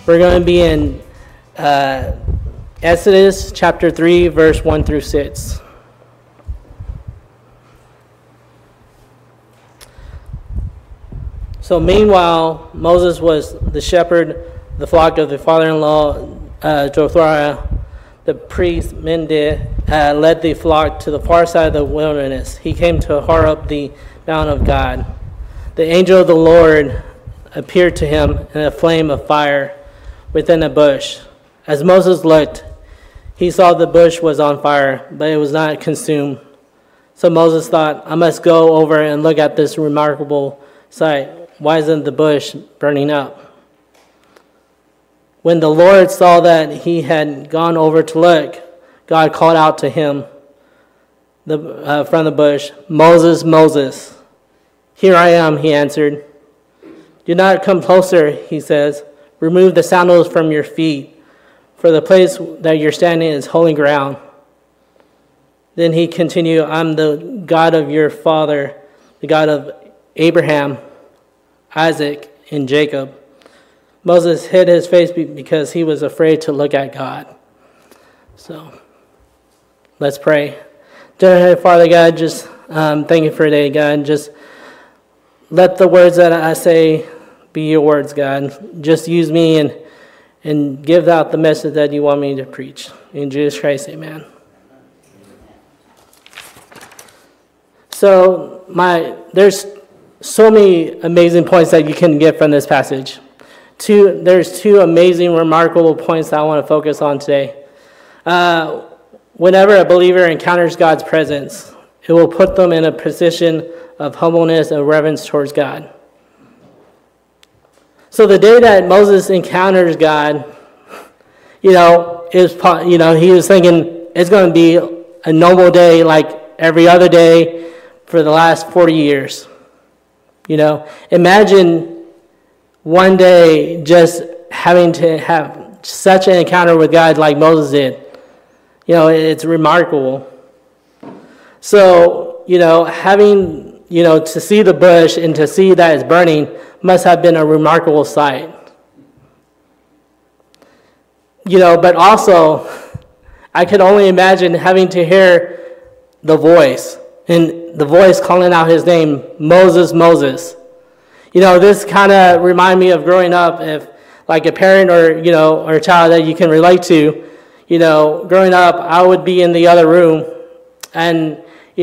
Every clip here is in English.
We're going to be in Exodus chapter 3, verse 1 through 6. So meanwhile, Moses was the shepherd, the flock of the father-in-law, Jotham, the priest, Mended, led the flock to the far side of the wilderness. He came to Horeb, the mount of God. The angel of the Lord appeared to him in a flame of fire within a bush. As Moses looked, he saw the bush was on fire, but it was not consumed. So Moses thought, I must go over and look at this remarkable sight. Why isn't the bush burning up? When the Lord saw that he had gone over to look, God called out to him from the bush, Moses, Moses. Here I am, he answered. Do not come closer, he says. Remove the sandals from your feet, for the place that you're standing is holy ground. Then he continued, I'm the God of your father, the God of Abraham, Isaac, and Jacob. Moses hid his face because he was afraid to look at God. So, let's pray. Dear Heavenly Father, God, just thank you for today, God. Just let the words that I say be your words, God. Just use me and give out the message that you want me to preach. In Jesus Christ, amen. So, there's so many amazing points that you can get from this passage. There's two amazing, remarkable points that I want to focus on today. Whenever a believer encounters God's presence, it will put them in a position of humbleness and reverence towards God. So the day that Moses encounters God, he was thinking it's going to be a normal day like every other day for the last 40 years. Imagine one day just having to have such an encounter with God like Moses did. It's remarkable. So, having, to see the bush and to see that it's burning must have been a remarkable sight. But also, I could only imagine having to hear the voice, and the voice calling out his name, Moses, Moses. This kind of remind me of growing up, if like a parent or a child that you can relate to, growing up, I would be in the other room and,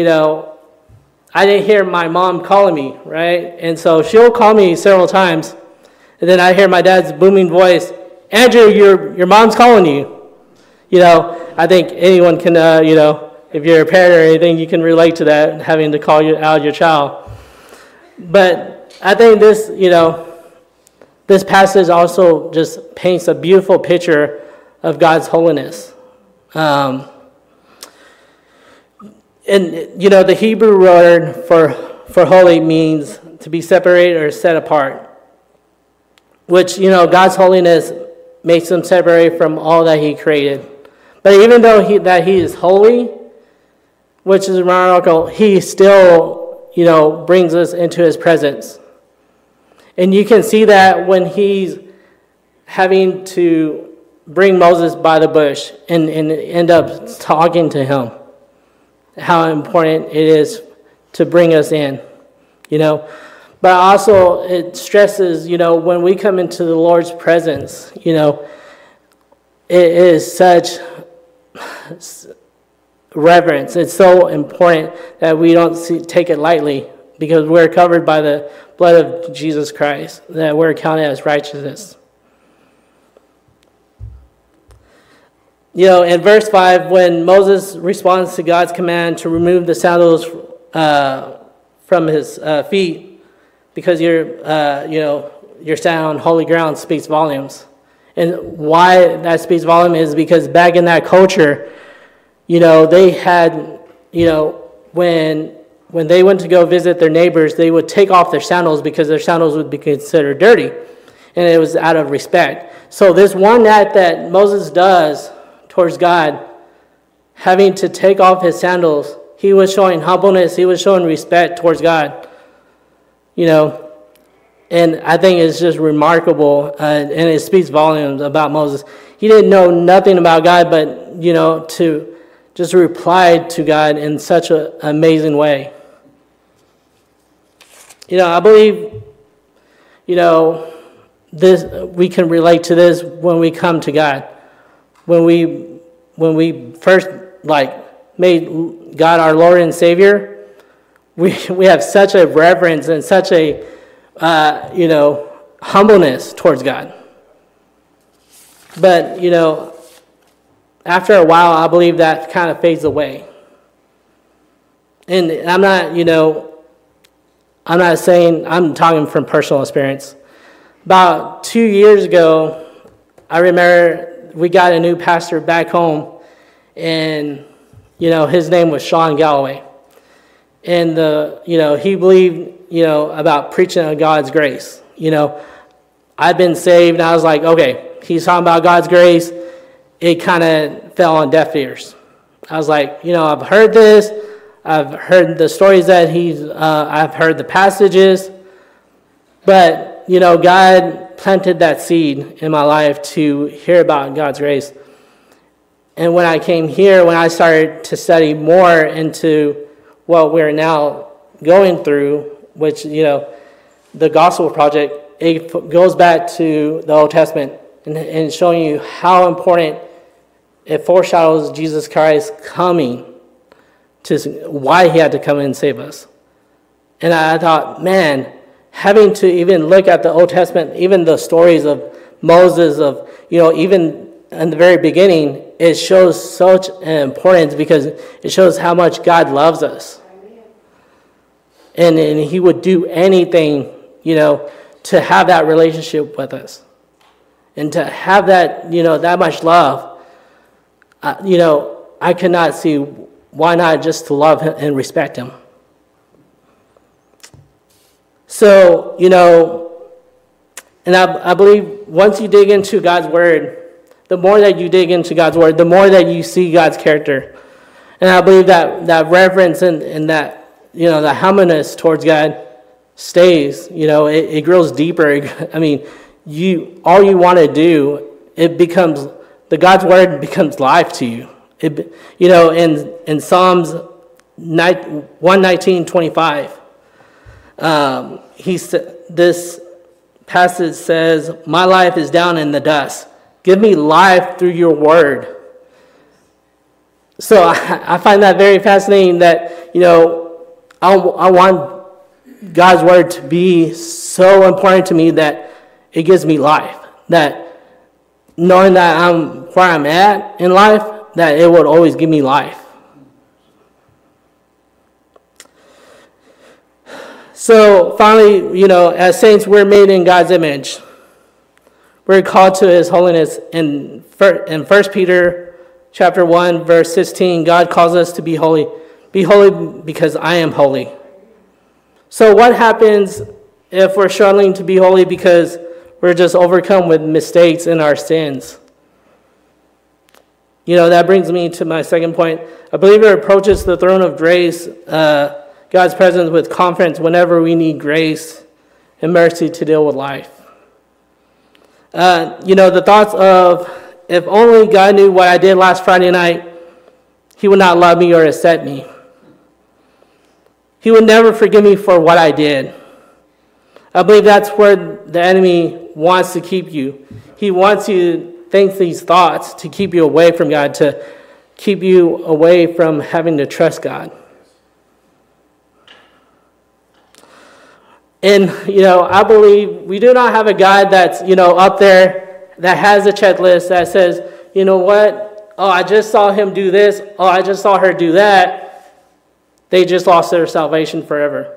I didn't hear my mom calling me, right? And so she'll call me several times, and then I hear my dad's booming voice, Andrew, your mom's calling you. I think anyone can, if you're a parent or anything, you can relate to that, having to call out your child. But I think this passage also just paints a beautiful picture of God's holiness. And the Hebrew word for holy means to be separated or set apart, which, God's holiness makes him separate from all that he created. But even though he is holy, which is remarkable, he still, brings us into his presence. And you can see that when he's having to bring Moses by the bush and end up talking to him, how important it is to bring us in, But also it stresses, when we come into the Lord's presence, it is such reverence. It's so important that we don't take it lightly, because we're covered by the blood of Jesus Christ, that we're counted as righteousness. In verse 5, when Moses responds to God's command to remove the sandals from his feet, because you're standing on holy ground, speaks volumes. And why that speaks volume is because back in that culture, they had, when they went to go visit their neighbors, they would take off their sandals because their sandals would be considered dirty, and it was out of respect. So this one act that Moses does towards God, having to take off his sandals, he was showing humbleness, he was showing respect towards God. And I think it's just remarkable, and it speaks volumes about Moses. He didn't know nothing about God, but, to just reply to God in such an amazing way. I believe, this we can relate to this when we come to God. When we first made God our Lord and Savior, we have such a reverence and such a humbleness towards God. But after a while, I believe that kind of fades away. And I'm not saying, I'm talking from personal experience. About 2 years ago, I remember we got a new pastor back home, and his name was Sean Galloway, and he believed about preaching on God's grace. I'd been saved, and I was like, okay, he's talking about God's grace. It kind of fell on deaf ears. I was like, I've heard this. I've heard the stories that I've heard the passages, but God planted that seed in my life to hear about God's grace. And when I came here, when I started to study more into what we're now going through, which, the Gospel Project, it goes back to the Old Testament and showing you how important it foreshadows Jesus Christ coming, to why he had to come and save us. And I thought, man, having to even look at the Old Testament, even the stories of Moses, of, even in the very beginning, it shows such an importance because it shows how much God loves us. And he would do anything, to have that relationship with us. And to have that, that much love, I could not see why not just to love him and respect him. So, and I believe once you dig into God's word, the more that you dig into God's word, the more that you see God's character. And I believe that reverence and that, the humbleness towards God stays, it grows deeper. I mean, all you want to do, it becomes, the God's word becomes life to you. In Psalms 119:25, this passage says, "My life is down in the dust. Give me life through your word." So I find that very fascinating that, I want God's word to be so important to me that it gives me life. That knowing that I'm where I'm at in life, that it would always give me life. So finally, as saints, we're made in God's image. We're called to his holiness. In 1 Peter chapter 1, verse 16, God calls us to be holy. Be holy because I am holy. So what happens if we're struggling to be holy because we're just overcome with mistakes in our sins? That brings me to my second point. A believer approaches the throne of grace, God's presence, with confidence whenever we need grace and mercy to deal with life. The thoughts of, if only God knew what I did last Friday night, he would not love me or accept me. He would never forgive me for what I did. I believe that's where the enemy wants to keep you. He wants you to think these thoughts to keep you away from God, to keep you away from having to trust God. And, I believe we do not have a God that's, up there that has a checklist that says, you know what? Oh, I just saw him do this. Oh, I just saw her do that. They just lost their salvation forever.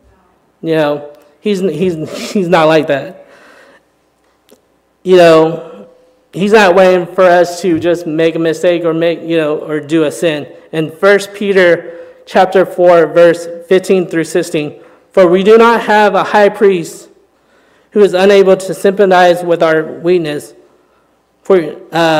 He's not like that. He's not waiting for us to just make a mistake or or do a sin. In 1 Peter chapter 4, verse 15 through 16, "For we do not have a high priest who is unable to sympathize with our weakness, for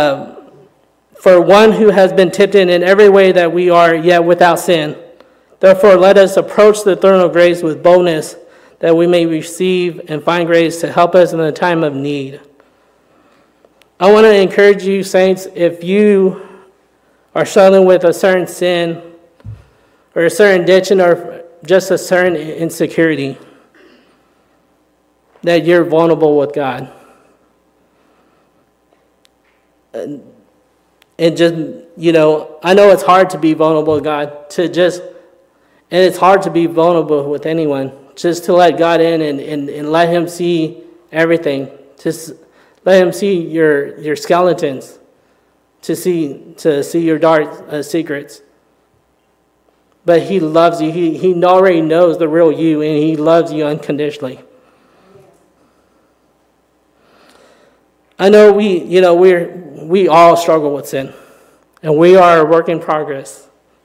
one who has been tempted in every way that we are, yet without sin. Therefore, let us approach the throne of grace with boldness, that we may receive and find grace to help us in the time of need. I want to encourage you, saints, if you are struggling with a certain sin or a certain addiction or just a certain insecurity, that you're vulnerable with God. And just, I know it's hard to be vulnerable with God, and it's hard to be vulnerable with anyone, just to let God in and let him see everything. Just let him see your skeletons, to see your dark secrets. But he loves you. He already knows the real you, and he loves you unconditionally. I know we all struggle with sin, and we are a work in progress.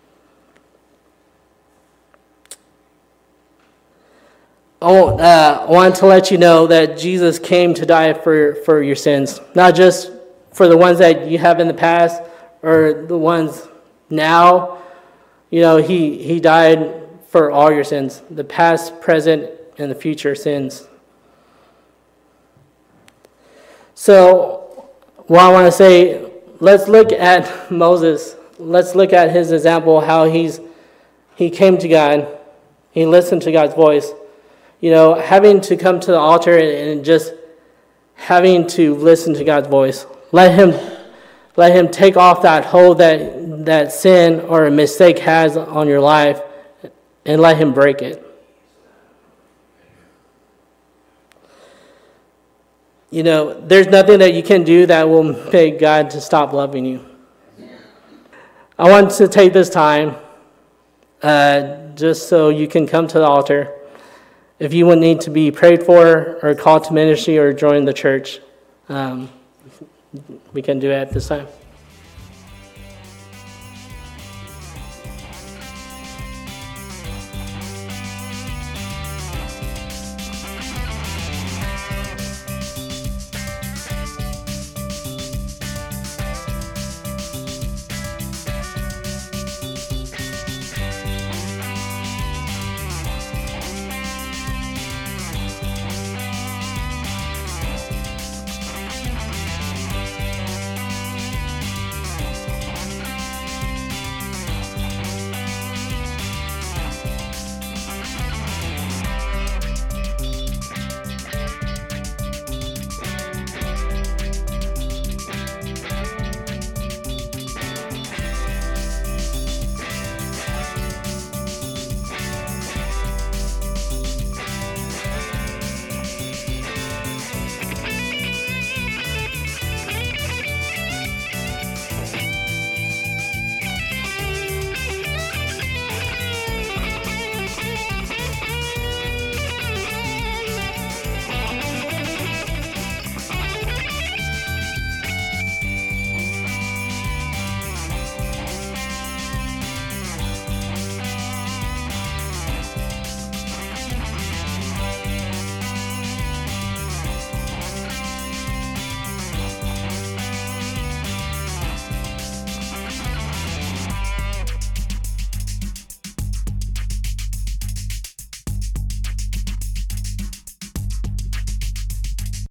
I want to let you know that Jesus came to die for your sins, not just for the ones that you have in the past or the ones now. He died for all your sins, the past, present, and the future sins. So, what I want to say, let's look at Moses. Let's look at his example, how he came to God. He listened to God's voice. Having to come to the altar and just having to listen to God's voice. Let him take off that hold that sin or a mistake has on your life, and let him break it. There's nothing that you can do that will make God to stop loving you. I want to take this time just so you can come to the altar. If you would need to be prayed for or called to ministry or join the church, we can do it at this time.